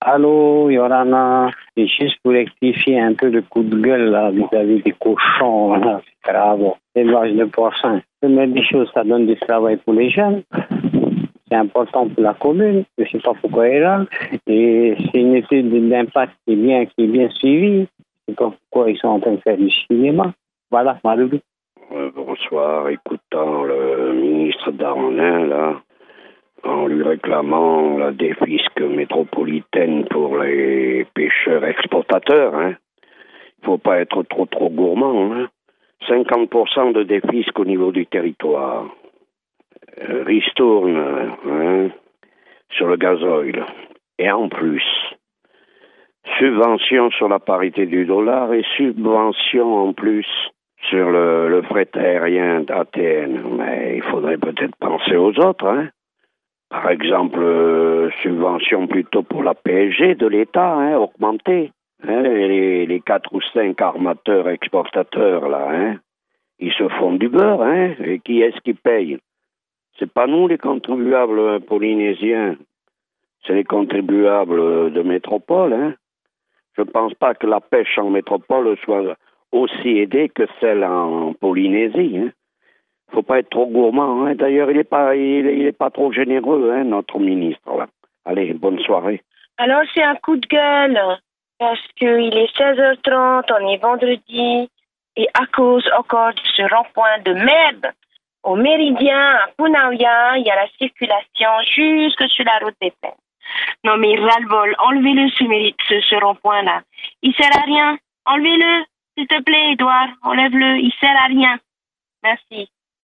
Allô, Yorana, c'est juste pour rectifier un peu le coup de gueule là, vis-à-vis des cochons, là, c'est grave. L'élevage de porcins. Première des choses, ça donne du travail pour les jeunes. C'est important pour la commune, je ne sais pas pourquoi elle est là. Et c'est une étude d'impact qui est bien suivie. Je ne sais pas pourquoi ils sont en train de faire du cinéma. Voilà, Marie. Bonsoir. Écoutant le ministre Darmanin, là, en lui réclamant la défisque métropolitaine pour les pêcheurs exportateurs, hein. Il faut pas être trop gourmand, hein. 50% de défisque au niveau du territoire. Ristourne, hein, sur le gazoil. Et en plus, subvention sur la parité du dollar et subvention en plus sur le fret aérien d'ATN. Mais il faudrait peut-être penser aux autres, hein. Par exemple, subvention plutôt pour la PSG de l'État, hein, augmentée. Hein, les 4 ou 5 armateurs exportateurs, là, hein, ils se font du beurre, hein. Et qui est-ce qui paye? C'est pas nous les contribuables polynésiens, c'est les contribuables de métropole, hein. Je pense pas que la pêche en métropole soit aussi aidée que celle en Polynésie, hein. Faut pas être trop gourmand, hein. D'ailleurs, il est pas trop généreux, hein, notre ministre, là. Allez, bonne soirée. Alors, c'est un coup de gueule, parce qu'il est 16h30, on est vendredi, et à cause encore de ce rond-point de merde, au Méridien, à Punaouia, il y a la circulation jusque sur la route des Plaines. Non mais ras-le-bol, enlevez-le ce rond-point-là. Il sert à rien. Enlevez-le, s'il te plaît, Edouard, enlève-le, il sert à rien. Merci.